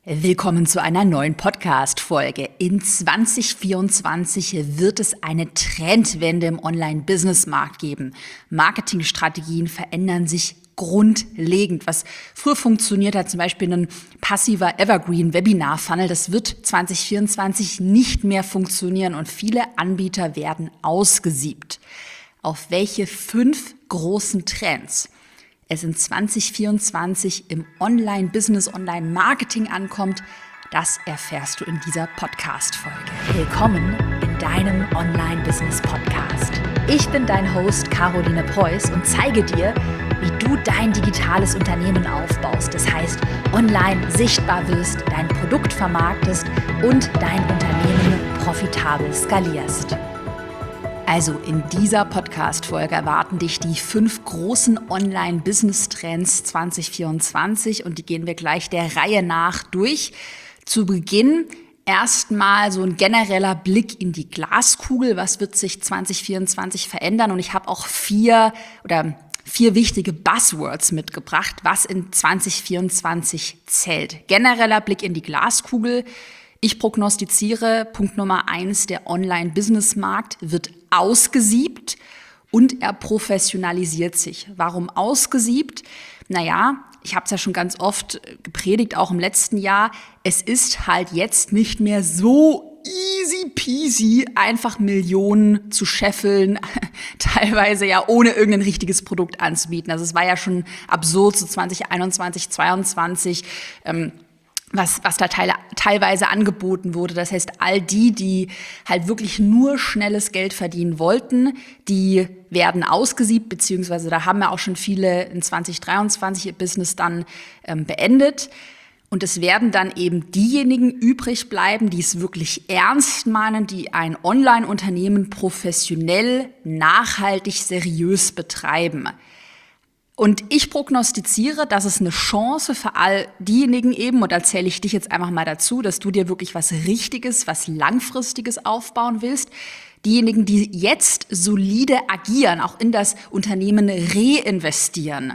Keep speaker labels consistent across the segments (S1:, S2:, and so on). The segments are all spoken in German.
S1: Willkommen zu einer neuen Podcast-Folge. In 2024 wird es eine Trendwende im Online-Business-Markt geben. Marketingstrategien verändern sich grundlegend. Was früher funktioniert hat, zum Beispiel ein passiver Evergreen-Webinar-Funnel, das wird 2024 nicht mehr funktionieren und viele Anbieter werden ausgesiebt. Auf welche 5 großen Trends es in 2024 im Online-Business, Online-Marketing ankommt, das erfährst du in dieser Podcast-Folge. Willkommen in deinem Online-Business-Podcast. Ich bin dein Host Caroline Preuß und zeige dir, wie du dein digitales Unternehmen aufbaust. Das heißt, online sichtbar wirst, dein Produkt vermarktest und dein Unternehmen profitabel skalierst. Also in dieser Podcast-Folge erwarten dich die 5 großen Online-Business-Trends 2024 und die gehen wir gleich der Reihe nach durch. Zu Beginn erstmal so ein genereller Blick in die Glaskugel. Was wird sich 2024 verändern? Und ich habe auch 4 wichtige Buzzwords mitgebracht, was in 2024 zählt. Genereller Blick in die Glaskugel. Ich prognostiziere, Punkt Nummer 1, der Online-Business-Markt wird ausgesiebt und er professionalisiert sich. Warum ausgesiebt? Naja, ich habe es ja schon ganz oft gepredigt, auch im letzten Jahr. Es ist halt jetzt nicht mehr so easy peasy, einfach Millionen zu scheffeln, teilweise ja ohne irgendein richtiges Produkt anzubieten. Also es war ja schon absurd, so 2021, 2022, was da teilweise angeboten wurde. Das heißt, all die halt wirklich nur schnelles Geld verdienen wollten, die werden ausgesiebt, beziehungsweise da haben ja auch schon viele in 2023 ihr Business dann beendet. Und es werden dann eben diejenigen übrig bleiben, die es wirklich ernst meinen, die ein Online-Unternehmen professionell, nachhaltig, seriös betreiben. Und ich prognostiziere, dass es eine Chance für all diejenigen eben, und da zähle ich dich jetzt einfach mal dazu, dass du dir wirklich was Richtiges, was Langfristiges aufbauen willst. Diejenigen, die jetzt solide agieren, auch in das Unternehmen reinvestieren,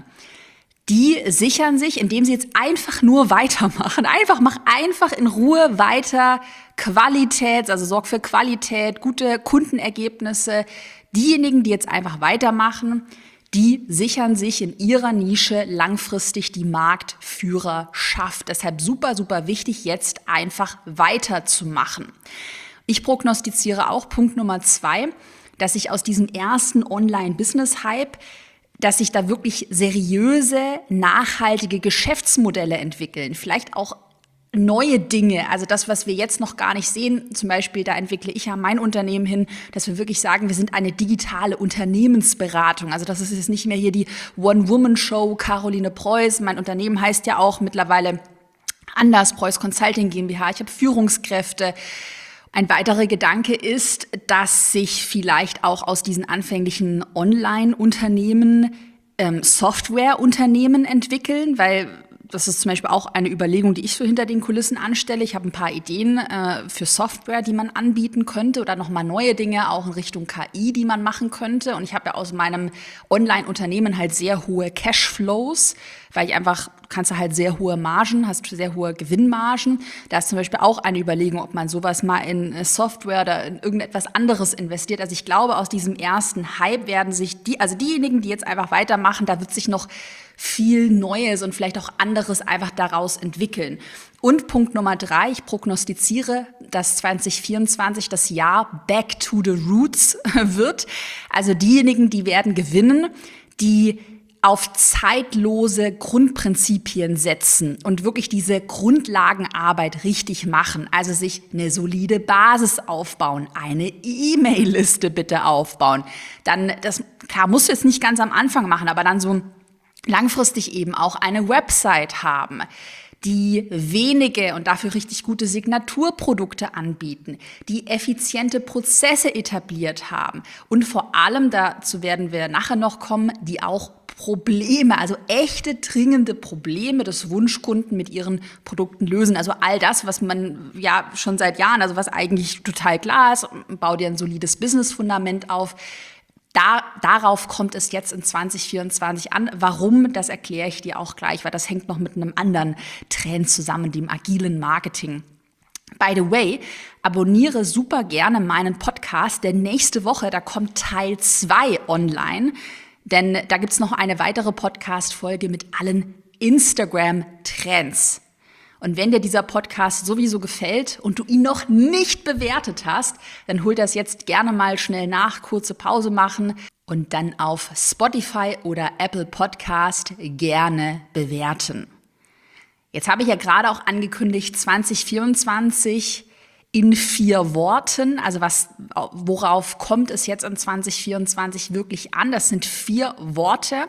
S1: die sichern sich, indem sie jetzt einfach nur weitermachen. Mach einfach in Ruhe weiter Qualität, also sorg für Qualität, gute Kundenergebnisse. Diejenigen, die jetzt einfach weitermachen, die sichern sich in ihrer Nische langfristig die Marktführerschaft. Deshalb super, super wichtig, jetzt einfach weiterzumachen. Ich prognostiziere auch Punkt Nummer 2, dass sich aus diesem ersten Online-Business-Hype, dass sich da wirklich seriöse, nachhaltige Geschäftsmodelle entwickeln. Vielleicht auch neue Dinge, also das, was wir jetzt noch gar nicht sehen, zum Beispiel, da entwickle ich ja mein Unternehmen hin, dass wir wirklich sagen, wir sind eine digitale Unternehmensberatung. Also das ist jetzt nicht mehr hier die One-Woman-Show Caroline Preuß. Mein Unternehmen heißt ja auch mittlerweile anders, Preuß Consulting GmbH. Ich habe Führungskräfte. Ein weiterer Gedanke ist, dass sich vielleicht auch aus diesen anfänglichen Online-Unternehmen Software-Unternehmen entwickeln, weil das ist zum Beispiel auch eine Überlegung, die ich so hinter den Kulissen anstelle. Ich habe ein paar Ideen für Software, die man anbieten könnte oder nochmal neue Dinge auch in Richtung KI, die man machen könnte. Und ich habe ja aus meinem Online-Unternehmen halt sehr hohe Cashflows, weil kannst du halt sehr hohe Margen, hast sehr hohe Gewinnmargen. Da ist zum Beispiel auch eine Überlegung, ob man sowas mal in Software oder in irgendetwas anderes investiert. Also ich glaube, aus diesem ersten Hype werden sich diejenigen, die jetzt einfach weitermachen, da wird sich noch viel Neues und vielleicht auch anderes einfach daraus entwickeln. Und Punkt Nummer 3, ich prognostiziere, dass 2024 das Jahr Back to the Roots wird. Also diejenigen, die werden gewinnen, die auf zeitlose Grundprinzipien setzen und wirklich diese Grundlagenarbeit richtig machen. Also sich eine solide Basis aufbauen, eine E-Mail-Liste bitte aufbauen. Dann, musst du jetzt nicht ganz am Anfang machen, aber dann so langfristig eben auch eine Website haben, die wenige und dafür richtig gute Signaturprodukte anbieten, die effiziente Prozesse etabliert haben und vor allem, dazu werden wir nachher noch kommen, die auch Probleme, also echte dringende Probleme des Wunschkunden mit ihren Produkten lösen. Also all das, was man ja schon seit Jahren, also was eigentlich total klar ist, bau dir ein solides Businessfundament auf. Darauf kommt es jetzt in 2024 an. Warum, das erkläre ich dir auch gleich, weil das hängt noch mit einem anderen Trend zusammen, dem agilen Marketing. By the way, abonniere super gerne meinen Podcast, denn nächste Woche, da kommt Teil 2 online, denn da gibt's noch eine weitere Podcast-Folge mit allen Instagram-Trends. Und wenn dir dieser Podcast sowieso gefällt und du ihn noch nicht bewertet hast, dann hol das jetzt gerne mal schnell nach, kurze Pause machen und dann auf Spotify oder Apple Podcast gerne bewerten. Jetzt habe ich ja gerade auch angekündigt, 2024 in 4 Worten. Also worauf kommt es jetzt in 2024 wirklich an? Das sind 4 Worte.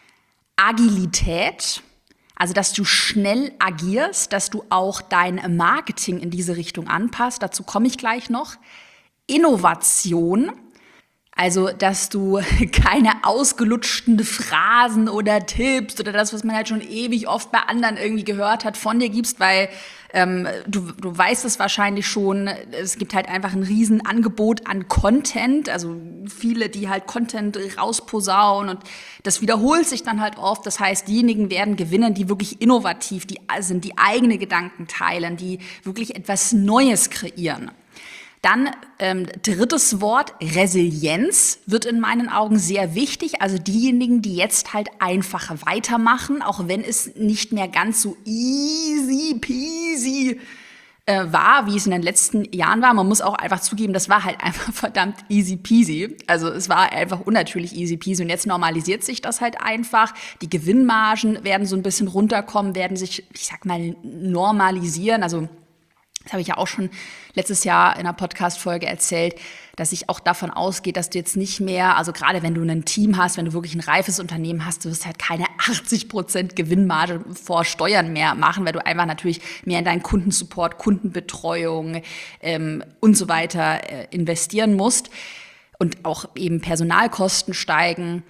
S1: Agilität. Also, dass du schnell agierst, dass du auch dein Marketing in diese Richtung anpasst. Dazu komme ich gleich noch. Innovation. Also, dass du keine ausgelutschten Phrasen oder Tipps oder das, was man halt schon ewig oft bei anderen irgendwie gehört hat, von dir gibst, weil du weißt es wahrscheinlich schon, es gibt halt einfach ein Riesenangebot an Content, also viele, die halt Content rausposaunen und das wiederholt sich dann halt oft. Das heißt, diejenigen werden gewinnen, die wirklich innovativ sind, die eigene Gedanken teilen, die wirklich etwas Neues kreieren. Dann 3. Wort, Resilienz wird in meinen Augen sehr wichtig. Also diejenigen, die jetzt halt einfach weitermachen, auch wenn es nicht mehr ganz so easy peasy war, wie es in den letzten Jahren war. Man muss auch einfach zugeben, das war halt einfach verdammt easy peasy. Also es war einfach unnatürlich easy peasy. Und jetzt normalisiert sich das halt einfach. Die Gewinnmargen werden so ein bisschen runterkommen, werden sich, ich sag mal, normalisieren. Also das habe ich ja auch schon letztes Jahr in einer Podcast-Folge erzählt, dass ich auch davon ausgehe, dass du jetzt nicht mehr, also gerade wenn du ein Team hast, wenn du wirklich ein reifes Unternehmen hast, du wirst halt keine 80% Gewinnmarge vor Steuern mehr machen, weil du einfach natürlich mehr in deinen Kundensupport, Kundenbetreuung und so weiter investieren musst und auch eben Personalkosten steigen.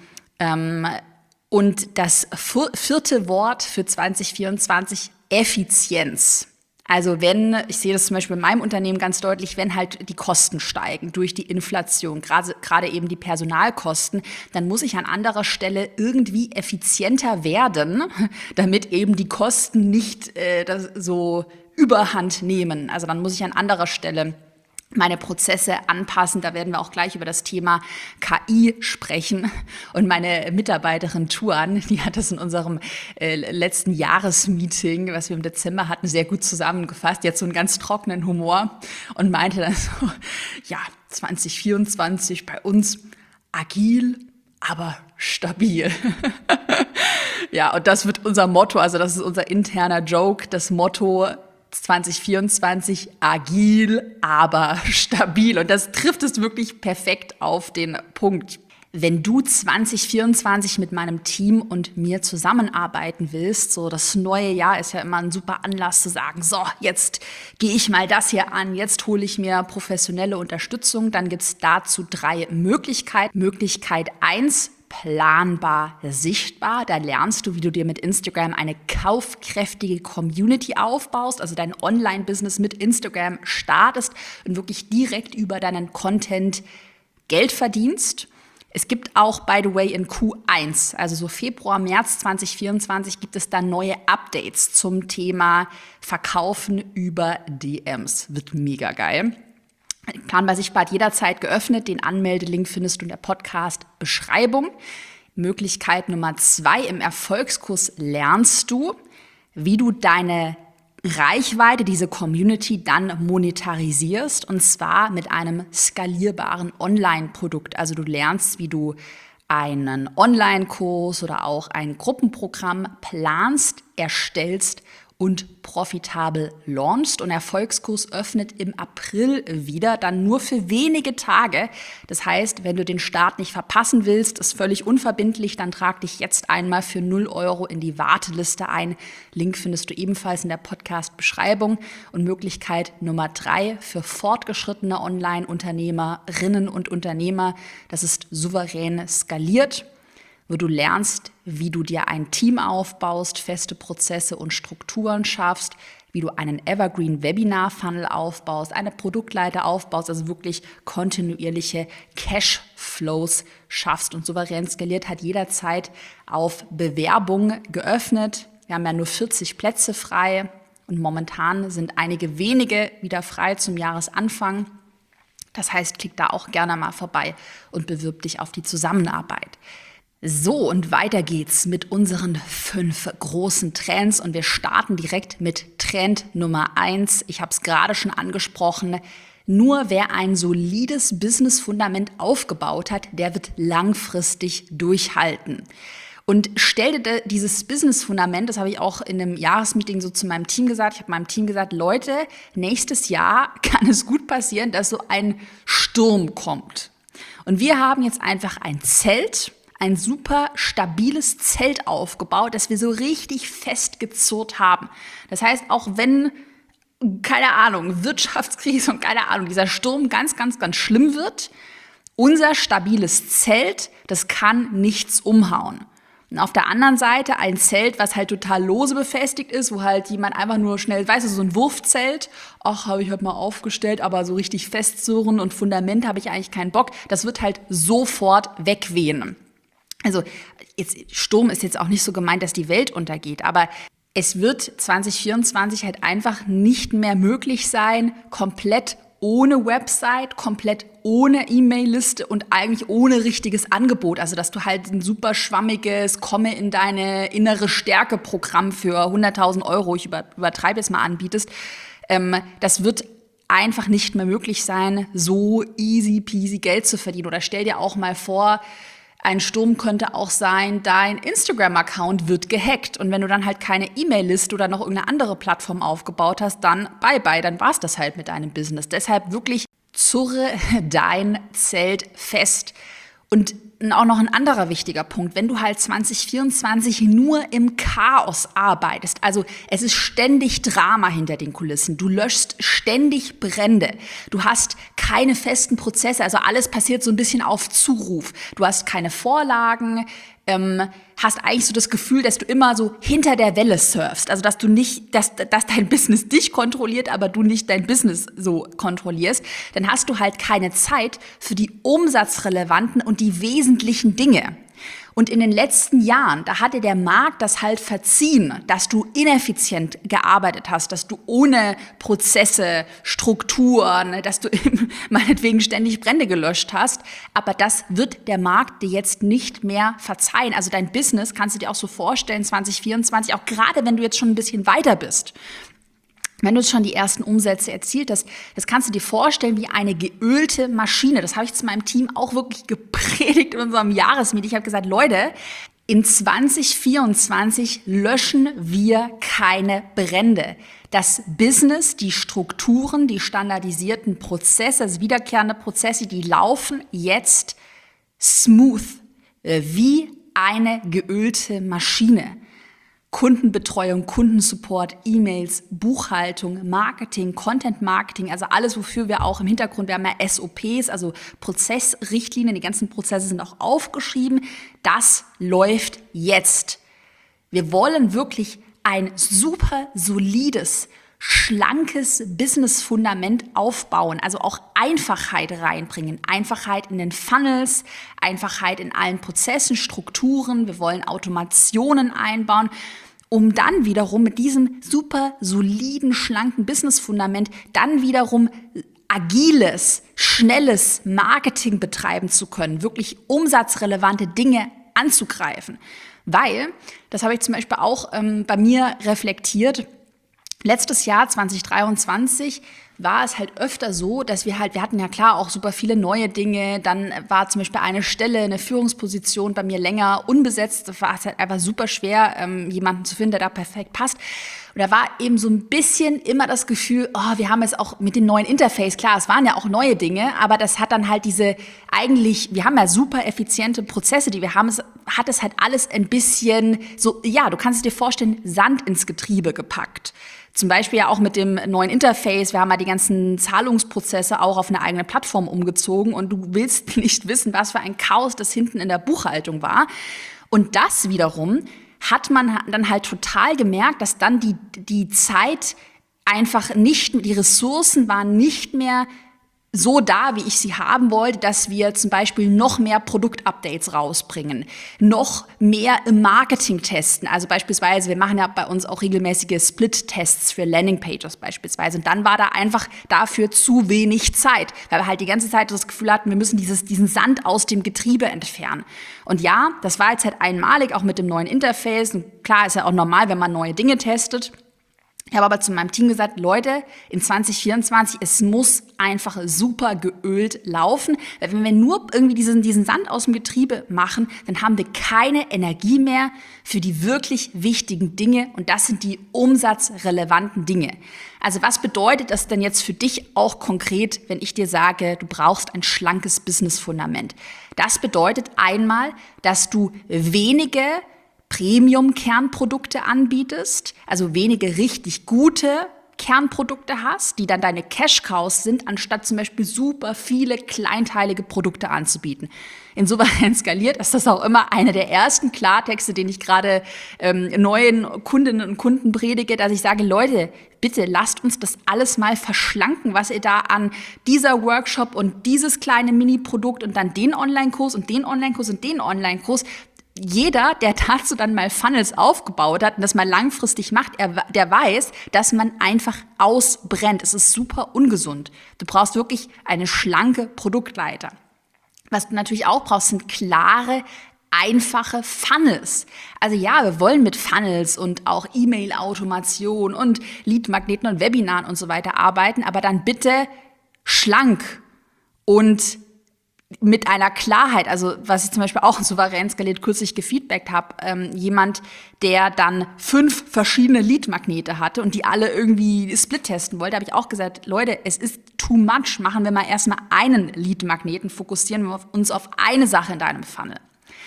S1: Und das 4. Wort für 2024, Effizienz. Also ich sehe das zum Beispiel in meinem Unternehmen ganz deutlich, wenn halt die Kosten steigen durch die Inflation, gerade eben die Personalkosten, dann muss ich an anderer Stelle irgendwie effizienter werden, damit eben die Kosten nicht so überhand nehmen. Also dann muss ich an anderer Stelle meine Prozesse anpassen. Da werden wir auch gleich über das Thema KI sprechen. Und meine Mitarbeiterin Tuan, die hat das in unserem letzten Jahresmeeting, was wir im Dezember hatten, sehr gut zusammengefasst. Die hat so einen ganz trockenen Humor und meinte dann so, ja, 2024 bei uns agil, aber stabil. Ja, und das wird unser Motto, also das ist unser interner Joke, das Motto 2024 agil, aber stabil. Und das trifft es wirklich perfekt auf den Punkt. Wenn du 2024 mit meinem Team und mir zusammenarbeiten willst, so das neue Jahr ist ja immer ein super Anlass zu sagen, so, jetzt gehe ich mal das hier an, jetzt hole ich mir professionelle Unterstützung, dann gibt's dazu 3 Möglichkeiten. Möglichkeit 1, planbar sichtbar. Da lernst du, wie du dir mit Instagram eine kaufkräftige Community aufbaust, also dein Online-Business mit Instagram startest und wirklich direkt über deinen Content Geld verdienst. Es gibt auch, by the way, in Q1, also so Februar, März 2024, gibt es dann neue Updates zum Thema Verkaufen über DMs. Wird mega geil. Planbar sichtbar hat jederzeit geöffnet. Den Anmeldelink findest du in der Podcast-Beschreibung. Möglichkeit Nummer 2, im Erfolgskurs lernst du, wie du deine Reichweite, diese Community dann monetarisierst, und zwar mit einem skalierbaren Online-Produkt. Also du lernst, wie du einen Online-Kurs oder auch ein Gruppenprogramm planst, erstellst und profitabel launchst. Und Erfolgskurs öffnet im April wieder, dann nur für wenige Tage. Das heißt, wenn du den Start nicht verpassen willst, ist völlig unverbindlich, dann trag dich jetzt einmal für 0 € in die Warteliste ein. Link findest du ebenfalls in der Podcast-Beschreibung. Und Möglichkeit Nummer 3 für fortgeschrittene Online-Unternehmerinnen und Unternehmer, das ist souverän skaliert, wo du lernst, wie du dir ein Team aufbaust, feste Prozesse und Strukturen schaffst, wie du einen Evergreen-Webinar-Funnel aufbaust, eine Produktleiter aufbaust, also wirklich kontinuierliche Cashflow Flows schaffst. Und Souverän Skaliert hat jederzeit auf Bewerbung geöffnet. Wir haben ja nur 40 Plätze frei und momentan sind einige wenige wieder frei zum Jahresanfang. Das heißt, klick da auch gerne mal vorbei und bewirb dich auf die Zusammenarbeit. So, und weiter geht's mit unseren 5 großen Trends und wir starten direkt mit Trend Nummer 1. Ich habe es gerade schon angesprochen. Nur wer ein solides Business-Fundament aufgebaut hat, der wird langfristig durchhalten. Und stell dir dieses Business-Fundament, das habe ich auch in einem Jahresmeeting so zu meinem Team gesagt. Ich habe meinem Team gesagt, Leute, nächstes Jahr kann es gut passieren, dass so ein Sturm kommt. Und wir haben jetzt einfach ein super stabiles Zelt aufgebaut, das wir so richtig festgezurrt haben. Das heißt, auch wenn, keine Ahnung, Wirtschaftskrise und keine Ahnung, dieser Sturm ganz, ganz, ganz schlimm wird, unser stabiles Zelt, das kann nichts umhauen. Und auf der anderen Seite ein Zelt, was halt total lose befestigt ist, wo halt jemand einfach nur schnell, weißt du, so ein Wurfzelt, ach, habe ich halt mal aufgestellt, aber so richtig festzurren und Fundament habe ich eigentlich keinen Bock, das wird halt sofort wegwehen. Also Sturm ist jetzt auch nicht so gemeint, dass die Welt untergeht, aber es wird 2024 halt einfach nicht mehr möglich sein, komplett ohne Website, komplett ohne E-Mail-Liste und eigentlich ohne richtiges Angebot. Also dass du halt ein super schwammiges, komme in deine innere Stärke-Programm für 100.000 €, ich übertreibe jetzt mal, anbietest. Das wird einfach nicht mehr möglich sein, so easy peasy Geld zu verdienen. Oder stell dir auch mal vor, ein Sturm könnte auch sein, dein Instagram-Account wird gehackt. Und wenn du dann halt keine E-Mail-Liste oder noch irgendeine andere Plattform aufgebaut hast, dann bye-bye, dann war's das halt mit deinem Business. Deshalb wirklich zurre dein Zelt fest. Und auch noch ein anderer wichtiger Punkt, wenn du halt 2024 nur im Chaos arbeitest, also es ist ständig Drama hinter den Kulissen, du löschst ständig Brände, du hast keine festen Prozesse, also alles passiert so ein bisschen auf Zuruf, du hast keine Vorlagen, hast eigentlich so das Gefühl, dass du immer so hinter der Welle surfst, also dass du nicht, dass dein Business dich kontrolliert, aber du nicht dein Business so kontrollierst, dann hast du halt keine Zeit für die umsatzrelevanten und die wesentlichen Dinge. Und in den letzten Jahren, da hatte der Markt das halt verziehen, dass du ineffizient gearbeitet hast, dass du ohne Prozesse, Strukturen, dass du meinetwegen ständig Brände gelöscht hast. Aber das wird der Markt dir jetzt nicht mehr verzeihen. Also dein Business kannst du dir auch so vorstellen, 2024, auch gerade wenn du jetzt schon ein bisschen weiter bist. Wenn du jetzt schon die ersten Umsätze erzielt hast, das kannst du dir vorstellen wie eine geölte Maschine. Das habe ich zu meinem Team auch wirklich gepredigt in unserem Jahresmeeting. Ich habe gesagt, Leute, in 2024 löschen wir keine Brände. Das Business, die Strukturen, die standardisierten Prozesse, also wiederkehrende Prozesse, die laufen jetzt smooth, wie eine geölte Maschine. Kundenbetreuung, Kundensupport, E-Mails, Buchhaltung, Marketing, Content Marketing, also alles, wofür wir auch im Hintergrund, wir haben ja SOPs, also Prozessrichtlinien, die ganzen Prozesse sind auch aufgeschrieben. Das läuft jetzt. Wir wollen wirklich ein super solides, schlankes Business-Fundament aufbauen, also auch Einfachheit reinbringen. Einfachheit in den Funnels, Einfachheit in allen Prozessen, Strukturen. Wir wollen Automationen einbauen, um dann wiederum mit diesem super soliden, schlanken Business-Fundament dann wiederum agiles, schnelles Marketing betreiben zu können, wirklich umsatzrelevante Dinge anzugreifen. Weil, das habe ich zum Beispiel auch bei mir reflektiert, letztes Jahr, 2023, war es halt öfter so, dass wir hatten ja klar auch super viele neue Dinge, dann war zum Beispiel eine Stelle, eine Führungsposition bei mir länger unbesetzt, da war es halt einfach super schwer, jemanden zu finden, der da perfekt passt. Und da war eben so ein bisschen immer das Gefühl, wir haben jetzt auch mit dem neuen Interface, klar, es waren ja auch neue Dinge, aber das hat dann halt wir haben ja super effiziente Prozesse, die wir haben, es hat es halt alles ein bisschen so, ja, du kannst es dir vorstellen, Sand ins Getriebe gepackt. Zum Beispiel ja auch mit dem neuen Interface. Wir haben ja die ganzen Zahlungsprozesse auch auf eine eigene Plattform umgezogen und du willst nicht wissen, was für ein Chaos das hinten in der Buchhaltung war. Und das wiederum hat man dann halt total gemerkt, dass dann die Zeit einfach nicht, die Ressourcen waren nicht mehr so da, wie ich sie haben wollte, dass wir zum Beispiel noch mehr Produktupdates rausbringen, noch mehr im Marketing testen. Also beispielsweise, wir machen ja bei uns auch regelmäßige Split-Tests für Landingpages beispielsweise. Und dann war da einfach dafür zu wenig Zeit, weil wir halt die ganze Zeit das Gefühl hatten, wir müssen diesen Sand aus dem Getriebe entfernen. Und ja, das war jetzt halt einmalig, auch mit dem neuen Interface. Und klar, ist ja auch normal, wenn man neue Dinge testet. Ich habe aber zu meinem Team gesagt, Leute, in 2024, es muss einfach super geölt laufen. Weil wenn wir nur irgendwie diesen Sand aus dem Getriebe machen, dann haben wir keine Energie mehr für die wirklich wichtigen Dinge. Und das sind die umsatzrelevanten Dinge. Also was bedeutet das denn jetzt für dich auch konkret, wenn ich dir sage, du brauchst ein schlankes Business-Fundament? Das bedeutet einmal, dass du wenige Premium-Kernprodukte anbietest, also wenige richtig gute Kernprodukte hast, die dann deine Cash-Cows sind, anstatt zum Beispiel super viele kleinteilige Produkte anzubieten. In Souverän skaliert ist das auch immer einer der ersten Klartexte, den ich gerade neuen Kundinnen und Kunden predige, dass ich sage, Leute, bitte lasst uns das alles mal verschlanken, was ihr da an dieser Workshop und dieses kleine Mini-Produkt und dann den Online-Kurs und den Online-Kurs und den Online-Kurs. Jeder, der dazu dann mal Funnels aufgebaut hat und das mal langfristig macht, der weiß, dass man einfach ausbrennt. Es ist super ungesund. Du brauchst wirklich eine schlanke Produktleiter. Was du natürlich auch brauchst, sind klare, einfache Funnels. Also ja, wir wollen mit Funnels und auch E-Mail-Automation und Lead-Magneten und Webinaren und so weiter arbeiten, aber dann bitte schlank und mit einer Klarheit, also was ich zum Beispiel auch in Souverän skaliert kürzlich gefeedbackt habe, jemand, der dann 5 verschiedene Lead-Magnete hatte und die alle irgendwie split testen wollte, habe ich auch gesagt, Leute, es ist too much, machen wir mal erstmal einen Lead-Magneten, fokussieren wir uns auf eine Sache in deinem Funnel.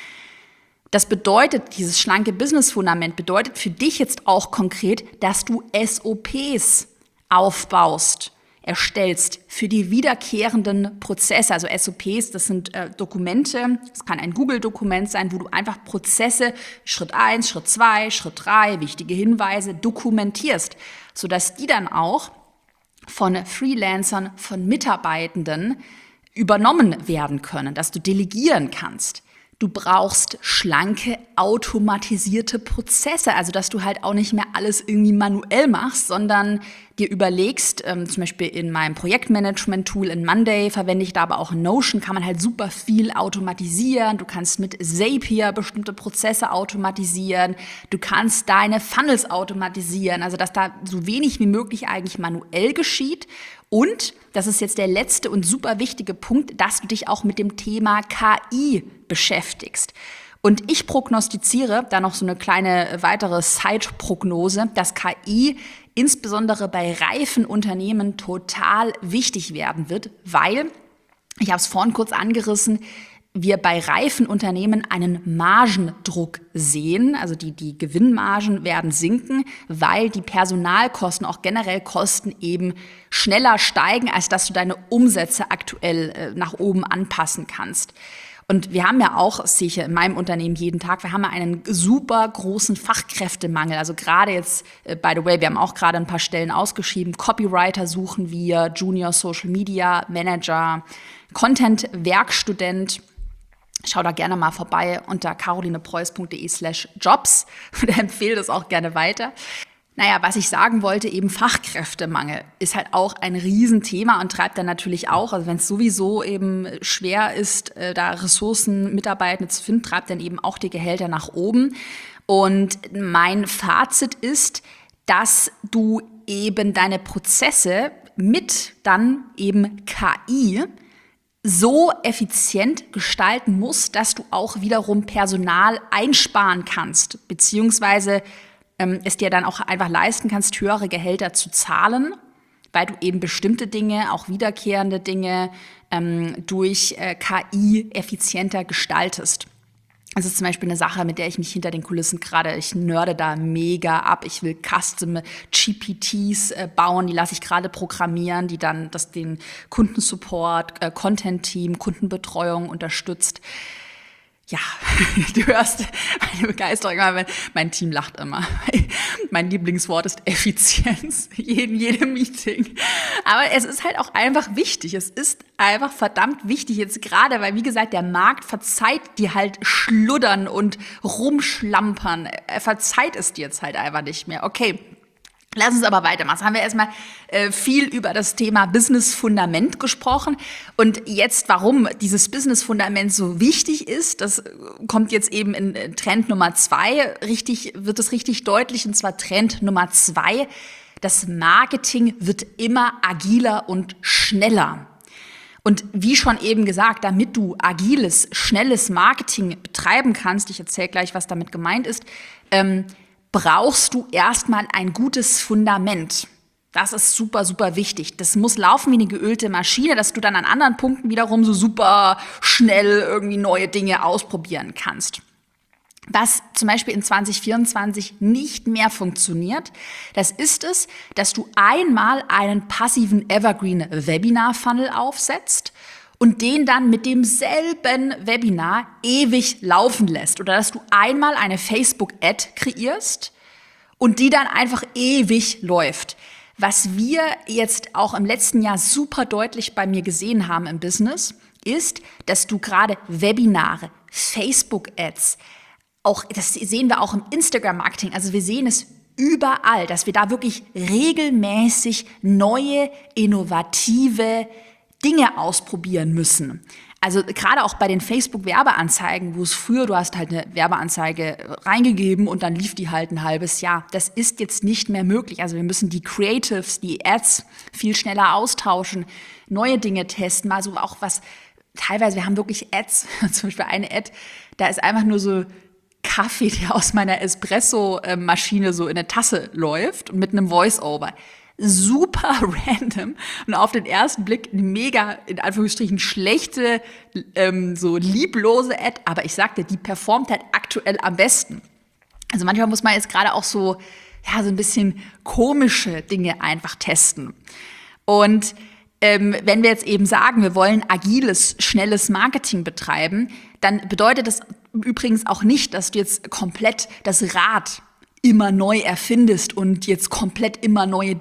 S1: Das bedeutet, dieses schlanke Business-Fundament bedeutet für dich jetzt auch konkret, dass du SOPs aufbaust, erstellst für die wiederkehrenden Prozesse. Also SOPs, das sind Dokumente, das kann ein Google-Dokument sein, wo du einfach Prozesse Schritt 1, Schritt 2, Schritt 3, wichtige Hinweise dokumentierst, sodass die dann auch von Freelancern, von Mitarbeitenden übernommen werden können, dass du delegieren kannst. Du brauchst schlanke, automatisierte Prozesse, also dass du halt auch nicht mehr alles irgendwie manuell machst, sondern dir überlegst, zum Beispiel in meinem Projektmanagement-Tool in Monday verwende ich da aber auch Notion, kann man halt super viel automatisieren. Du kannst mit Zapier bestimmte Prozesse automatisieren. Du kannst deine Funnels automatisieren, also dass da so wenig wie möglich eigentlich manuell geschieht. Und, das ist jetzt der letzte und super wichtige Punkt, dass du dich auch mit dem Thema KI beschäftigst. Und ich prognostiziere, da noch so eine kleine weitere Side-Prognose, dass KI insbesondere bei reifen Unternehmen total wichtig werden wird, weil, ich habe es vorhin kurz angerissen, wir bei reifen Unternehmen einen Margendruck sehen, also die Gewinnmargen werden sinken, weil die Personalkosten, auch generell Kosten eben schneller steigen, als dass du deine Umsätze aktuell nach oben anpassen kannst. Und wir haben ja auch, das sehe ich in meinem Unternehmen jeden Tag, wir haben ja einen super großen Fachkräftemangel. Also gerade jetzt, by the way, wir haben auch gerade ein paar Stellen ausgeschrieben. Copywriter suchen wir, Junior Social Media Manager, Content-Werkstudent. Schau da gerne mal vorbei unter carolinepreuß.de/jobs und empfehle das auch gerne weiter. Naja, was ich sagen wollte, eben Fachkräftemangel ist halt auch ein Riesenthema und treibt dann natürlich auch, also wenn es sowieso eben schwer ist, da Ressourcen, Mitarbeitende zu finden, treibt dann eben auch die Gehälter nach oben. Und mein Fazit ist, dass du eben deine Prozesse mit dann eben KI so effizient gestalten musst, dass du auch wiederum Personal einsparen kannst, beziehungsweise es dir dann auch einfach leisten kannst, höhere Gehälter zu zahlen, weil du eben bestimmte Dinge, auch wiederkehrende Dinge, durch KI effizienter gestaltest. Das ist zum Beispiel eine Sache, mit der ich mich hinter den Kulissen gerade, ich nörde da mega ab. Ich will Custom GPTs bauen, die lasse ich gerade programmieren, die dann den Kundensupport, Content-Team, Kundenbetreuung unterstützt. ja, du hörst meine Begeisterung, mein Team lacht immer. Mein Lieblingswort ist Effizienz, in jedem Meeting. Aber es ist halt auch einfach wichtig. Es ist einfach verdammt wichtig jetzt gerade, weil wie gesagt, der Markt verzeiht dir halt Schluddern und Rumschlampern. Er verzeiht es dir jetzt halt einfach nicht mehr. Okay. Lass uns aber weitermachen. Jetzt haben wir erstmal viel über das Thema Business-Fundament gesprochen. Und jetzt, warum dieses Business-Fundament so wichtig ist, das kommt jetzt eben in Trend Nummer 2, wird es richtig deutlich. Und zwar Trend Nummer 2, das Marketing wird immer agiler und schneller. Und wie schon eben gesagt, damit du agiles, schnelles Marketing betreiben kannst, ich erzähle gleich, was damit gemeint ist, brauchst du erstmal ein gutes Fundament. Das ist super, super wichtig. Das muss laufen wie eine geölte Maschine, dass du dann an anderen Punkten wiederum so super schnell irgendwie neue Dinge ausprobieren kannst. Was zum Beispiel in 2024 nicht mehr funktioniert, das ist es, dass du einmal einen passiven Evergreen-Webinar-Funnel aufsetzt und den dann mit demselben Webinar ewig laufen lässt. Oder dass du einmal eine Facebook-Ad kreierst und die dann einfach ewig läuft. Was wir jetzt auch im letzten Jahr super deutlich bei mir gesehen haben im Business, ist, dass du gerade Webinare, Facebook-Ads, auch das sehen wir auch im Instagram-Marketing, also wir sehen es überall, dass wir da wirklich regelmäßig neue, innovative Dinge ausprobieren müssen. Also gerade auch bei den Facebook-Werbeanzeigen, wo es früher, du hast halt eine Werbeanzeige reingegeben und dann lief die halt ein halbes Jahr. Das ist jetzt nicht mehr möglich. Also wir müssen die Creatives, die Ads viel schneller austauschen, neue Dinge testen, mal so auch was, teilweise, wir haben wirklich Ads, zum Beispiel eine Ad, da ist einfach nur so Kaffee, der aus meiner Espresso-Maschine so in eine Tasse läuft und mit einem Voice-Over. Super random und auf den ersten Blick eine mega, in Anführungsstrichen, schlechte, so lieblose Ad, aber ich sagte, die performt halt aktuell am besten. Also manchmal muss man jetzt gerade auch so ein bisschen komische Dinge einfach testen. Und wenn wir jetzt eben sagen, wir wollen agiles, schnelles Marketing betreiben, dann bedeutet das übrigens auch nicht, dass du jetzt komplett das Rad immer neu erfindest und jetzt komplett neue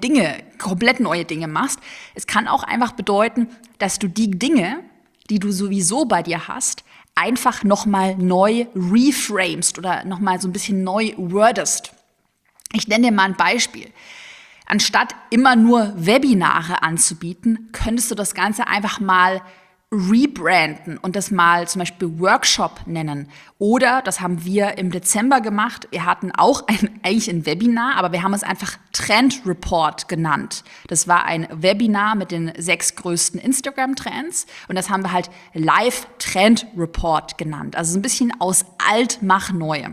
S1: Dinge machst. Es kann auch einfach bedeuten, dass du die Dinge, die du sowieso bei dir hast, einfach nochmal neu reframest oder nochmal so ein bisschen neu wordest. Ich nenne dir mal ein Beispiel. Anstatt immer nur Webinare anzubieten, könntest du das Ganze einfach mal rebranden und das mal zum Beispiel Workshop nennen. Oder, das haben wir im Dezember gemacht, wir hatten auch eigentlich ein Webinar, aber wir haben es einfach Trend Report genannt. Das war ein Webinar mit den 6 größten Instagram-Trends und das haben wir halt Live Trend Report genannt. Also so ein bisschen aus alt mach neu.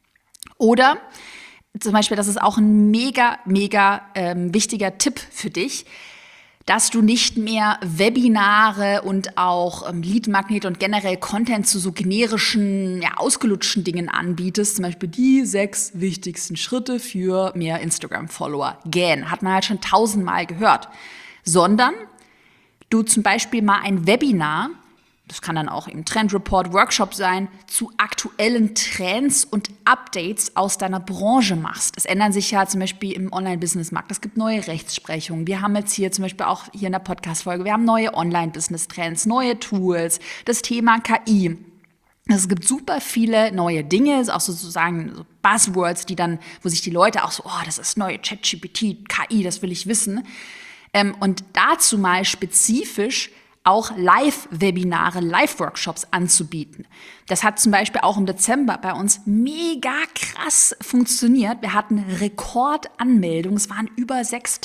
S1: Oder zum Beispiel, das ist auch ein mega wichtiger Tipp für dich, dass du nicht mehr Webinare und auch Lead-Magnete und generell Content zu so generischen, ausgelutschten Dingen anbietest. Zum Beispiel die 6 wichtigsten Schritte für mehr Instagram-Follower. Hat man halt schon 1000-mal gehört. Sondern du zum Beispiel mal ein Webinar, das kann dann auch im Trend Report Workshop sein, zu aktuellen Trends und Updates aus deiner Branche machst. Es ändern sich ja zum Beispiel im Online-Business-Markt. Es gibt neue Rechtsprechungen. Wir haben jetzt hier zum Beispiel auch hier in der Podcast-Folge, wir haben neue Online-Business-Trends, neue Tools, das Thema KI. Es gibt super viele neue Dinge, auch sozusagen so Buzzwords, wo sich die Leute auch so, das ist neue ChatGPT, KI, das will ich wissen. Und dazu mal spezifisch auch Live-Webinare, Live-Workshops anzubieten. Das hat zum Beispiel auch im Dezember bei uns mega krass funktioniert. Wir hatten Rekordanmeldungen. Es waren über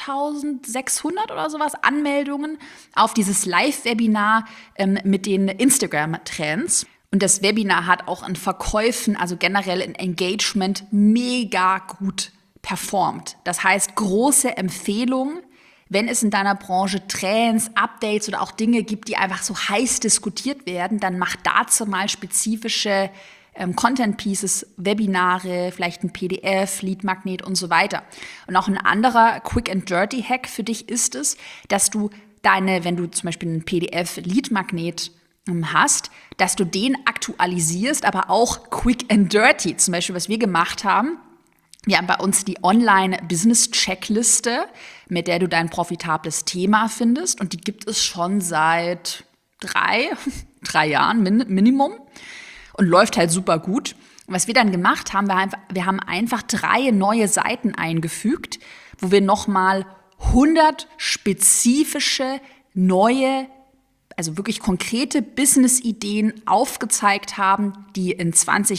S1: 6.600 oder sowas Anmeldungen auf dieses Live-Webinar mit den Instagram-Trends. Und das Webinar hat auch in Verkäufen, also generell in Engagement, mega gut performt. Das heißt, große Empfehlung, wenn es in deiner Branche Trends, Updates oder auch Dinge gibt, die einfach so heiß diskutiert werden, dann mach dazu mal spezifische Content-Pieces, Webinare, vielleicht ein PDF, Lead-Magnet und so weiter. Und auch ein anderer Quick-and-Dirty-Hack für dich ist es, dass du wenn du zum Beispiel ein PDF-Lead-Magnet hast, dass du den aktualisierst, aber auch quick and dirty. Zum Beispiel, was wir gemacht haben, wir haben bei uns die Online-Business-Checkliste, mit der du dein profitables Thema findest. Und die gibt es schon seit drei Jahren Minimum und läuft halt super gut. Und was wir dann gemacht haben, wir haben einfach 3 neue Seiten eingefügt, wo wir nochmal 100 spezifische, neue, also wirklich konkrete Business-Ideen aufgezeigt haben, die in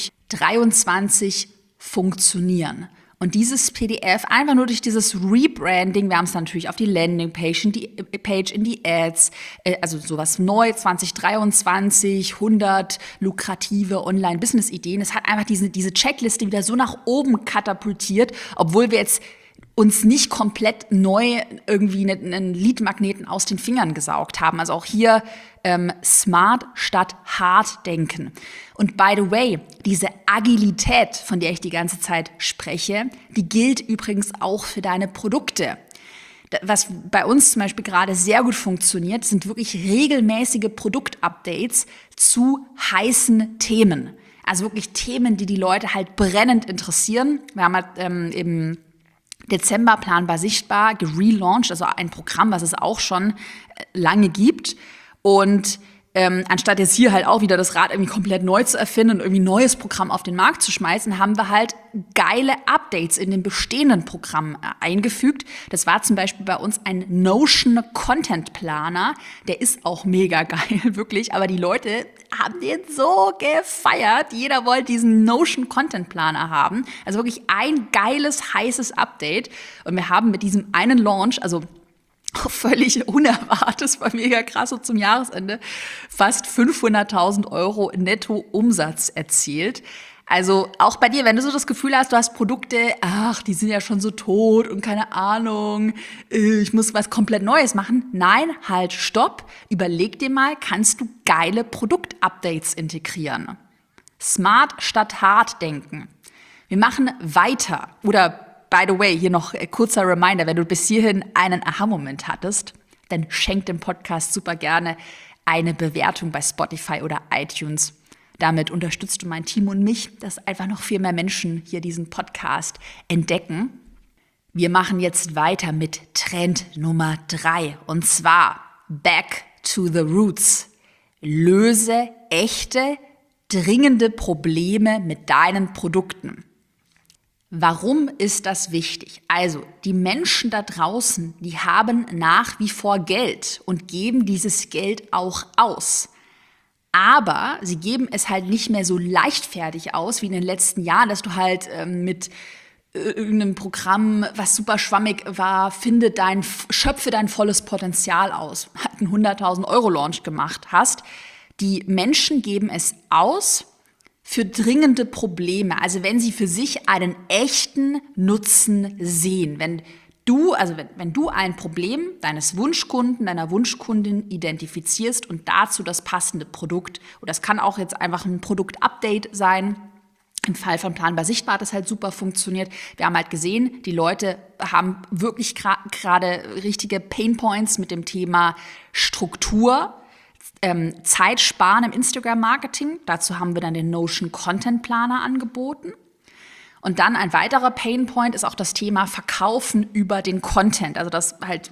S1: 2023 funktionieren. Und dieses PDF, einfach nur durch dieses Rebranding, wir haben es natürlich auf die Landingpage, in die Ads, also sowas neu, 2023, 100 lukrative Online-Business-Ideen. Es hat einfach diese Checkliste wieder so nach oben katapultiert, obwohl wir jetzt uns nicht komplett neu irgendwie einen Lead-Magneten aus den Fingern gesaugt haben. Also auch hier smart statt hart denken. Und by the way, diese Agilität, von der ich die ganze Zeit spreche, die gilt übrigens auch für deine Produkte. Was bei uns zum Beispiel gerade sehr gut funktioniert, sind wirklich regelmäßige Produktupdates zu heißen Themen. Also wirklich Themen, die Leute halt brennend interessieren. Wir haben halt im Dezember planbar sichtbar gelauncht, also ein Programm, was es auch schon lange gibt. Und anstatt jetzt hier halt auch wieder das Rad irgendwie komplett neu zu erfinden und irgendwie ein neues Programm auf den Markt zu schmeißen, haben wir halt geile Updates in den bestehenden Programmen eingefügt. Das war zum Beispiel bei uns ein Notion Content Planer. Der ist auch mega geil, wirklich. Aber die Leute haben den so gefeiert. Jeder wollte diesen Notion Content Planer haben. Also wirklich ein geiles, heißes Update. Und wir haben mit diesem einen Launch, also völlig unerwartet, das war mega krass, so zum Jahresende, fast 500.000 € Netto-Umsatz erzielt. Also auch bei dir, wenn du so das Gefühl hast, du hast Produkte, die sind ja schon so tot und keine Ahnung, ich muss was komplett Neues machen. Nein, halt, stopp, überleg dir mal, kannst du geile Produktupdates integrieren? Smart statt hart denken. Wir machen weiter. Oder by the way, hier noch ein kurzer Reminder, wenn du bis hierhin einen Aha-Moment hattest, dann schenk dem Podcast super gerne eine Bewertung bei Spotify oder iTunes. Damit unterstützt du mein Team und mich, dass einfach noch viel mehr Menschen hier diesen Podcast entdecken. Wir machen jetzt weiter mit Trend Nummer 3 und zwar Back to the Roots. Löse echte, dringende Probleme mit deinen Produkten. Warum ist das wichtig? Also, die Menschen da draußen, die haben nach wie vor Geld und geben dieses Geld auch aus. Aber sie geben es halt nicht mehr so leichtfertig aus wie in den letzten Jahren, dass du halt mit irgendeinem Programm, was super schwammig war, schöpfe dein volles Potenzial aus, halt einen 100.000 € Launch gemacht hast. Die Menschen geben es aus für dringende Probleme, also wenn sie für sich einen echten Nutzen sehen. Wenn du ein Problem deines Wunschkunden, deiner Wunschkundin identifizierst und dazu das passende Produkt, oder das kann auch jetzt einfach ein Produktupdate sein. Im Fall von Planbar Sichtbar hat das halt super funktioniert. Wir haben halt gesehen, die Leute haben wirklich gerade richtige Painpoints mit dem Thema Struktur, Zeit sparen im Instagram-Marketing. Dazu haben wir dann den Notion Content Planer angeboten. Und dann ein weiterer Painpoint ist auch das Thema Verkaufen über den Content. Also dass halt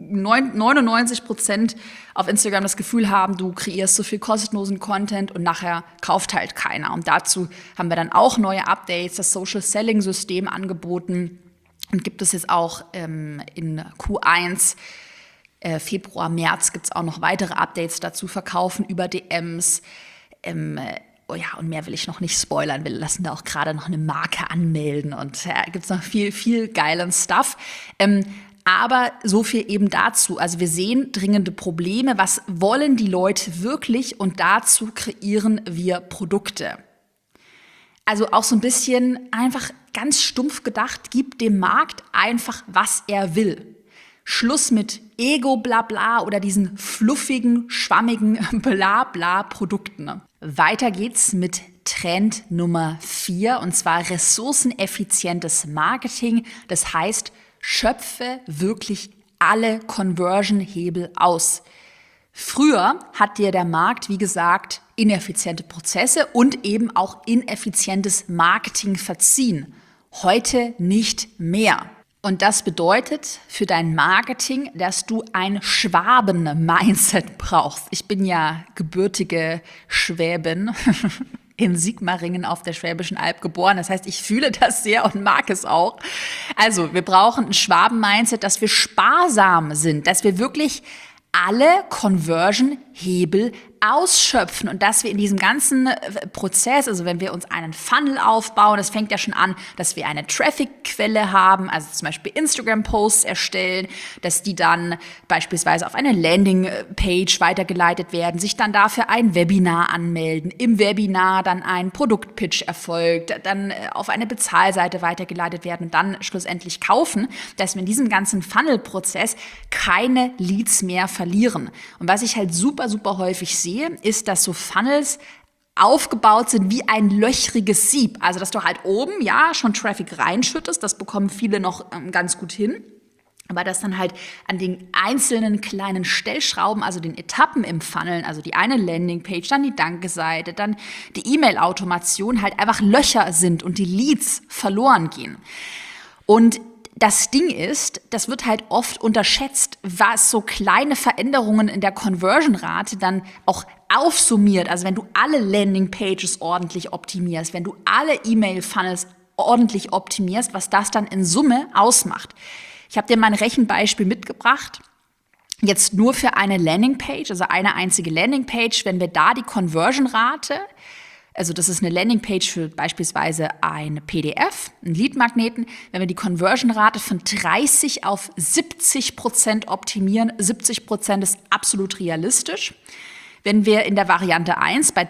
S1: 99% auf Instagram das Gefühl haben, du kreierst so viel kostenlosen Content und nachher kauft halt keiner. Und dazu haben wir dann auch neue Updates, das Social Selling System angeboten und gibt es jetzt auch in Q1 Februar, März gibt es auch noch weitere Updates dazu, Verkaufen über DMs. Und mehr will ich noch nicht spoilern. Wir lassen da auch gerade noch eine Marke anmelden und gibt es noch viel geilen Stuff. Aber so viel eben dazu. Also wir sehen dringende Probleme. Was wollen die Leute wirklich? Und dazu kreieren wir Produkte. Also auch so ein bisschen einfach ganz stumpf gedacht, gib dem Markt einfach, was er will. Schluss mit Ego-Blabla oder diesen fluffigen, schwammigen Blabla-Produkten. Weiter geht's mit Trend Nummer 4 und zwar ressourceneffizientes Marketing. Das heißt, schöpfe wirklich alle Conversion-Hebel aus. Früher hat dir der Markt, wie gesagt, ineffiziente Prozesse und eben auch ineffizientes Marketing verziehen. Heute nicht mehr. Und das bedeutet für dein Marketing, dass du ein Schwaben-Mindset brauchst. Ich bin ja gebürtige Schwäbin, in Sigmaringen auf der Schwäbischen Alb geboren. Das heißt, ich fühle das sehr und mag es auch. Also, wir brauchen ein Schwaben-Mindset, dass wir sparsam sind, dass wir wirklich alle Conversion-Hebel ausschöpfen und dass wir in diesem ganzen Prozess, also wenn wir uns einen Funnel aufbauen, das fängt ja schon an, dass wir eine Traffic-Quelle haben, also zum Beispiel Instagram-Posts erstellen, dass die dann beispielsweise auf eine Landing-Page weitergeleitet werden, sich dann dafür ein Webinar anmelden, im Webinar dann ein Produktpitch erfolgt, dann auf eine Bezahlseite weitergeleitet werden und dann schlussendlich kaufen, dass wir in diesem ganzen Funnel-Prozess keine Leads mehr verlieren. Und was ich halt super, super häufig sehe, ist, dass so Funnels aufgebaut sind wie ein löchriges Sieb. Also, dass du halt oben, ja, schon Traffic reinschüttest, das bekommen viele noch ganz gut hin. Aber dass dann halt an den einzelnen kleinen Stellschrauben, also den Etappen im Funnel, also die eine Landingpage, dann die Danke-Seite, dann die E-Mail-Automation halt einfach Löcher sind und die Leads verloren gehen. Und das Ding ist, das wird halt oft unterschätzt, was so kleine Veränderungen in der Conversion-Rate dann auch aufsummiert. Also wenn du alle Landing-Pages ordentlich optimierst, wenn du alle E-Mail-Funnels ordentlich optimierst, was das dann in Summe ausmacht. Ich habe dir mal ein Rechenbeispiel mitgebracht. Jetzt nur für eine Landing-Page, also eine einzige Landing-Page, wenn wir da die Conversion-Rate, also das ist eine Landingpage für beispielsweise ein PDF, einen Lead-Magneten. Wenn wir die Conversion-Rate von 30 auf 70% optimieren, 70% ist absolut realistisch. Wenn wir in der Variante 1 bei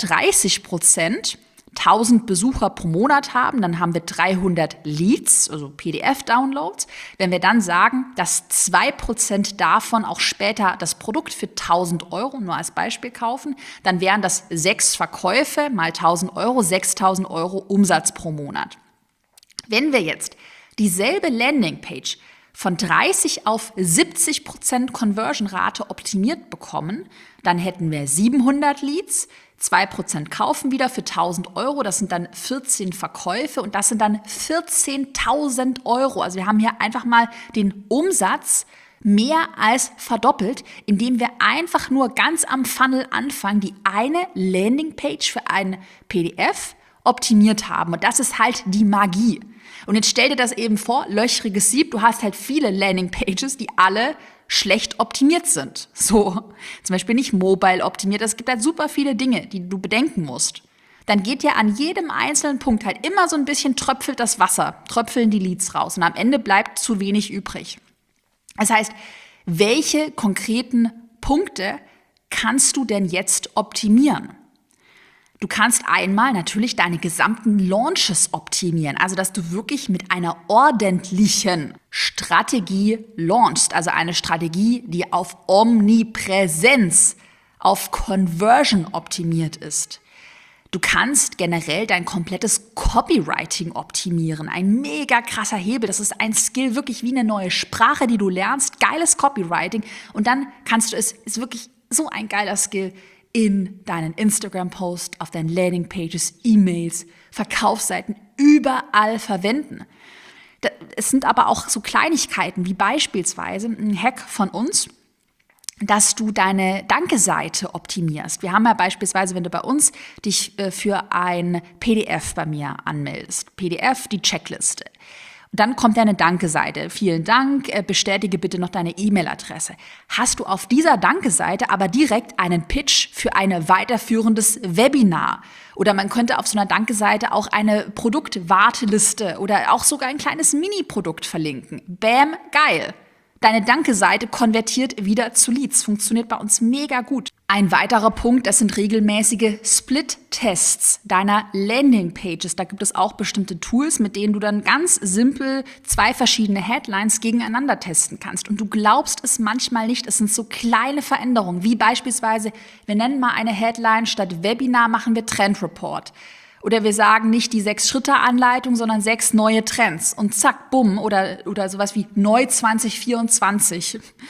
S1: 30% 1000 Besucher pro Monat haben, dann haben wir 300 Leads, also PDF-Downloads. Wenn wir dann sagen, dass 2% davon auch später das Produkt für 1000 Euro, nur als Beispiel kaufen, dann wären das 6 Verkäufe mal 1000 Euro, 6000 Euro Umsatz pro Monat. Wenn wir jetzt dieselbe Landingpage von 30 auf 70% Conversion-Rate optimiert bekommen, dann hätten wir 700 Leads, 2% kaufen wieder für 1000 Euro, das sind dann 14 Verkäufe und das sind dann 14.000 Euro. Also wir haben hier einfach mal den Umsatz mehr als verdoppelt, indem wir einfach nur ganz am Funnel anfangen, die eine Landingpage für ein PDF optimiert haben. Und das ist halt die Magie. Und jetzt stell dir das eben vor, löchriges Sieb, du hast halt viele Landingpages, die alle schlecht optimiert sind. So, zum Beispiel nicht mobile optimiert. Es gibt halt super viele Dinge, die du bedenken musst. Dann geht ja an jedem einzelnen Punkt halt immer so ein bisschen tröpfelt das Wasser, tröpfeln die Leads raus und am Ende bleibt zu wenig übrig. Das heißt, welche konkreten Punkte kannst du denn jetzt optimieren? Du kannst einmal natürlich deine gesamten Launches optimieren, also dass du wirklich mit einer ordentlichen Strategie launchst, also eine Strategie, die auf Omnipräsenz, auf Conversion optimiert ist. Du kannst generell dein komplettes Copywriting optimieren, ein mega krasser Hebel, das ist ein Skill, wirklich wie eine neue Sprache, die du lernst, geiles Copywriting und dann kannst du ist wirklich so ein geiler Skill, in deinen Instagram-Post, auf deinen Landingpages, E-Mails, Verkaufsseiten, überall verwenden. Es sind aber auch so Kleinigkeiten wie beispielsweise ein Hack von uns, dass du deine Danke-Seite optimierst. Wir haben ja beispielsweise, wenn du bei uns dich für ein PDF bei mir anmeldest, PDF, die Checkliste. Dann kommt eine Danke-Seite. Vielen Dank, bestätige bitte noch deine E-Mail-Adresse. Hast du auf dieser Danke-Seite aber direkt einen Pitch für ein weiterführendes Webinar? Oder man könnte auf so einer Danke-Seite auch eine Produktwarteliste oder auch sogar ein kleines Mini-Produkt verlinken. Bam, geil. Deine Danke-Seite konvertiert wieder zu Leads. Funktioniert bei uns mega gut. Ein weiterer Punkt, das sind regelmäßige Split-Tests deiner Landing-Pages. Da gibt es auch bestimmte Tools, mit denen du dann ganz simpel 2 verschiedene Headlines gegeneinander testen kannst. Und du glaubst es manchmal nicht, es sind so kleine Veränderungen, wie beispielsweise, wir nennen mal eine Headline, statt Webinar machen wir Trend-Report. Oder wir sagen nicht die 6-Schritte-Anleitung, sondern 6 neue Trends. Und zack, bumm, oder sowas wie neu 2024.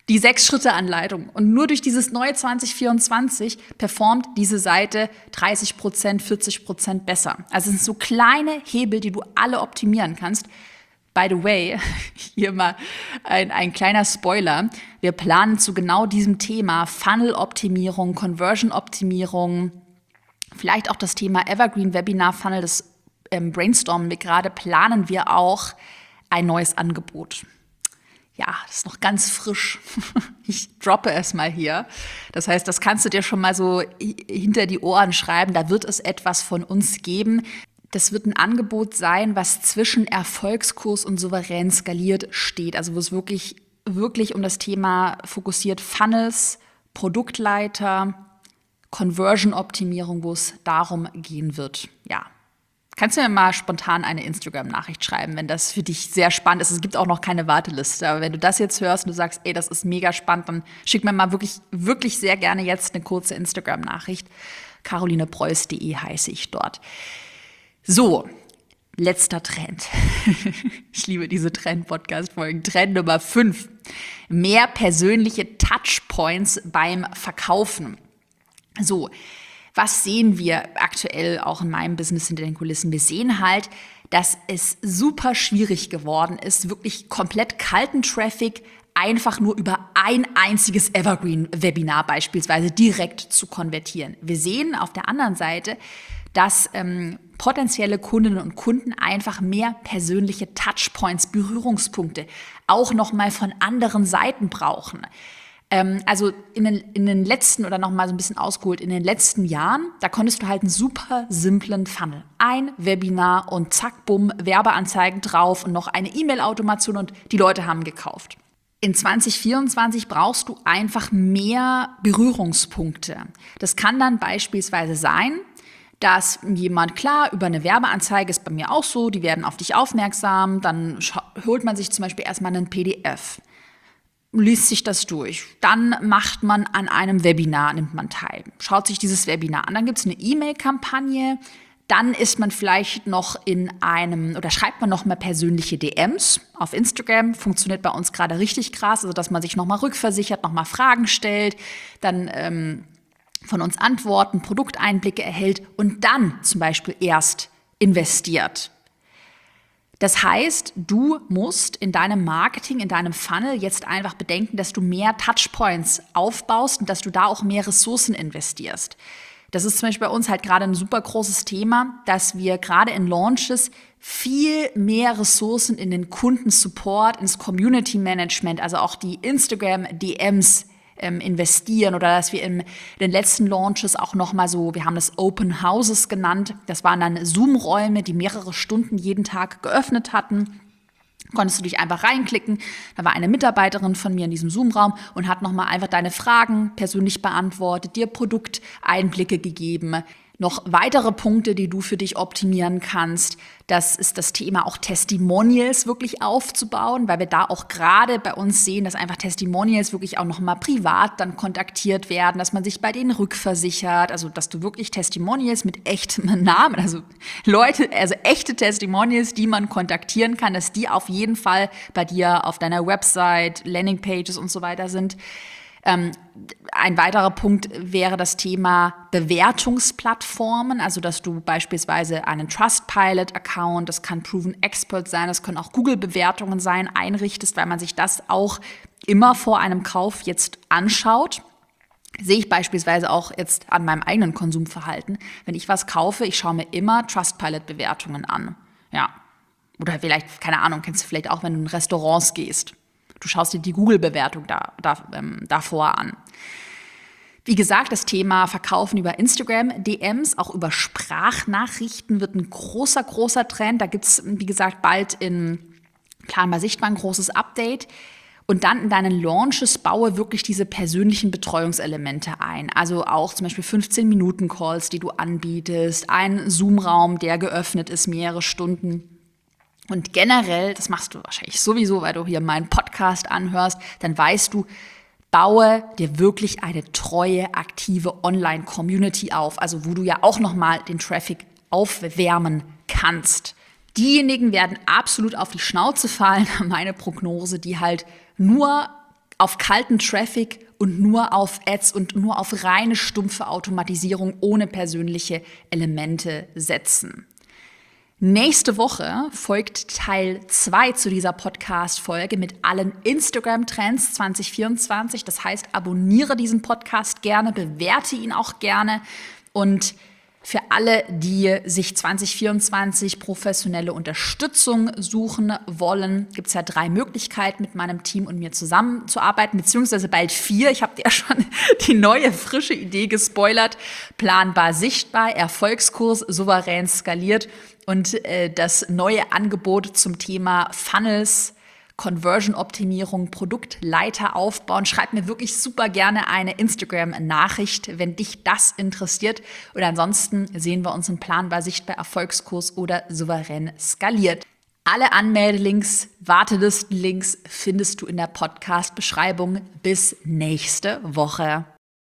S1: Die 6-Schritte-Anleitung. Und nur durch dieses neue 2024 performt diese Seite 30%, 40% besser. Also es sind so kleine Hebel, die du alle optimieren kannst. By the way, hier mal ein kleiner Spoiler. Wir planen zu genau diesem Thema Funnel-Optimierung, Conversion-Optimierung, vielleicht auch das Thema Evergreen-Webinar-Funnel, das brainstormen wir gerade, planen wir auch ein neues Angebot. Ja, das ist noch ganz frisch. Ich droppe es mal hier. Das heißt, das kannst du dir schon mal so hinter die Ohren schreiben. Da wird es etwas von uns geben. Das wird ein Angebot sein, was zwischen Erfolgskurs und souverän skaliert steht. Also wo es wirklich um das Thema fokussiert Funnels, Produktleiter, Conversion-Optimierung, wo es darum gehen wird. Ja. Kannst du mir mal spontan eine Instagram-Nachricht schreiben, wenn das für dich sehr spannend ist. Es gibt auch noch keine Warteliste, aber wenn du das jetzt hörst und du sagst, ey, das ist mega spannend, dann schick mir mal wirklich sehr gerne jetzt eine kurze Instagram-Nachricht. carolinepreuß.de heiße ich dort. So, letzter Trend. Ich liebe diese Trend-Podcast-Folgen. Trend Nummer 5. Mehr persönliche Touchpoints beim Verkaufen. So, was sehen wir aktuell auch in meinem Business hinter den Kulissen? Wir sehen halt, dass es super schwierig geworden ist, wirklich komplett kalten Traffic einfach nur über ein einziges Evergreen-Webinar beispielsweise direkt zu konvertieren. Wir sehen auf der anderen Seite, dass potenzielle Kundinnen und Kunden einfach mehr persönliche Touchpoints, Berührungspunkte auch nochmal von anderen Seiten brauchen. Also in den letzten, oder nochmal so ein bisschen ausgeholt, in den letzten Jahren, da konntest du halt einen super simplen Funnel. Ein Webinar und zack, bumm, Werbeanzeigen drauf und noch eine E-Mail-Automation und die Leute haben gekauft. In 2024 brauchst du einfach mehr Berührungspunkte. Das kann dann beispielsweise sein, dass jemand, klar, über eine Werbeanzeige ist bei mir auch so, die werden auf dich aufmerksam, dann holt man sich zum Beispiel erstmal einen PDF. Liest sich das durch. Dann macht man an einem Webinar, nimmt man teil, schaut sich dieses Webinar an. Dann gibt es eine E-Mail-Kampagne. Dann ist man vielleicht noch schreibt man noch mal persönliche DMs auf Instagram. Funktioniert bei uns gerade richtig krass, also dass man sich noch mal rückversichert, noch mal Fragen stellt, dann von uns Antworten, Produkteinblicke erhält und dann zum Beispiel erst investiert. Das heißt, du musst in deinem Marketing, in deinem Funnel jetzt einfach bedenken, dass du mehr Touchpoints aufbaust und dass du da auch mehr Ressourcen investierst. Das ist zum Beispiel bei uns halt gerade ein super großes Thema, dass wir gerade in Launches viel mehr Ressourcen in den Kundensupport, ins Community Management, also auch die Instagram-DMs investieren, oder dass wir in den letzten Launches auch nochmal so, wir haben das Open Houses genannt, das waren dann Zoom-Räume, die mehrere Stunden jeden Tag geöffnet hatten. Konntest du dich einfach reinklicken, da war eine Mitarbeiterin von mir in diesem Zoom-Raum und hat nochmal einfach deine Fragen persönlich beantwortet, dir Produkteinblicke gegeben. Noch weitere Punkte, die du für dich optimieren kannst, das ist das Thema auch Testimonials wirklich aufzubauen, weil wir da auch gerade bei uns sehen, dass einfach Testimonials wirklich auch nochmal privat dann kontaktiert werden, dass man sich bei denen rückversichert, also dass du wirklich Testimonials mit echtem Namen, also echte Testimonials, die man kontaktieren kann, dass die auf jeden Fall bei dir auf deiner Website, Landingpages und so weiter sind. Ein weiterer Punkt wäre das Thema Bewertungsplattformen, also dass du beispielsweise einen Trustpilot-Account, das kann Proven Expert sein, das können auch Google-Bewertungen sein, einrichtest, weil man sich das auch immer vor einem Kauf jetzt anschaut. Sehe ich beispielsweise auch jetzt an meinem eigenen Konsumverhalten. Wenn ich was kaufe, ich schaue mir immer Trustpilot-Bewertungen an. Ja. Oder vielleicht, keine Ahnung, kennst du vielleicht auch, wenn du in Restaurants gehst. Du schaust dir die Google-Bewertung davor an. Wie gesagt, das Thema Verkaufen über Instagram-DMs, auch über Sprachnachrichten wird ein großer Trend. Da gibt es, wie gesagt, bald in Planbar Sichtbar ein großes Update. Und dann in deinen Launches baue wirklich diese persönlichen Betreuungselemente ein. Also auch zum Beispiel 15-Minuten-Calls, die du anbietest, ein Zoom-Raum, der geöffnet ist, mehrere Stunden. Und generell, das machst du wahrscheinlich sowieso, weil du hier meinen Podcast anhörst, dann weißt du, baue dir wirklich eine treue, aktive Online-Community auf, also wo du ja auch nochmal den Traffic aufwärmen kannst. Diejenigen werden absolut auf die Schnauze fallen, meine Prognose, die halt nur auf kalten Traffic und nur auf Ads und nur auf reine stumpfe Automatisierung ohne persönliche Elemente setzen. Nächste Woche folgt Teil 2 zu dieser Podcast-Folge mit allen Instagram-Trends 2024. Das heißt, abonniere diesen Podcast gerne, bewerte ihn auch gerne. Und für alle, die sich 2024 professionelle Unterstützung suchen wollen, gibt es ja 3 Möglichkeiten, mit meinem Team und mir zusammenzuarbeiten, beziehungsweise bald 4. Ich habe dir ja schon die neue, frische Idee gespoilert. Planbar sichtbar, Erfolgskurs, souverän skaliert und das neue Angebot zum Thema Funnels, Conversion-Optimierung, Produktleiter aufbauen. Schreib mir wirklich super gerne eine Instagram-Nachricht, wenn dich das interessiert. Oder ansonsten sehen wir uns im Planbar sichtbar Erfolgskurs oder souverän skaliert. Alle Anmeldelinks, Wartelistenlinks findest du in der Podcast-Beschreibung. Bis nächste Woche.